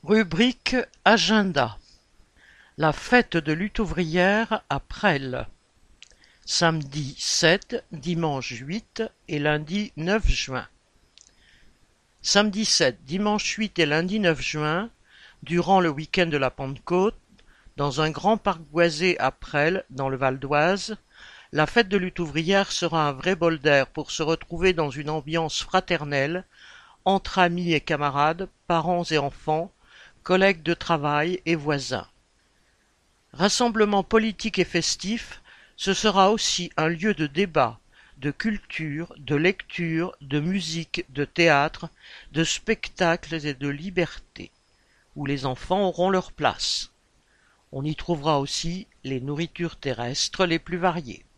Rubrique Agenda. La fête de lutte ouvrière à Presles. Samedi 7, dimanche 8 et lundi 9 juin. Samedi 7, dimanche 8 et lundi 9 juin, durant le week-end de la Pentecôte, dans un grand parc boisé à Presles, dans le Val d'Oise, la fête de lutte ouvrière sera un vrai bol d'air pour se retrouver dans une ambiance fraternelle, entre amis et camarades, parents et enfants, collègues de travail et voisins. Rassemblement politique et festif, ce sera aussi un lieu de débat, de culture, de lecture, de musique, de théâtre, de spectacles et de liberté, où les enfants auront leur place. On y trouvera aussi les nourritures terrestres les plus variées.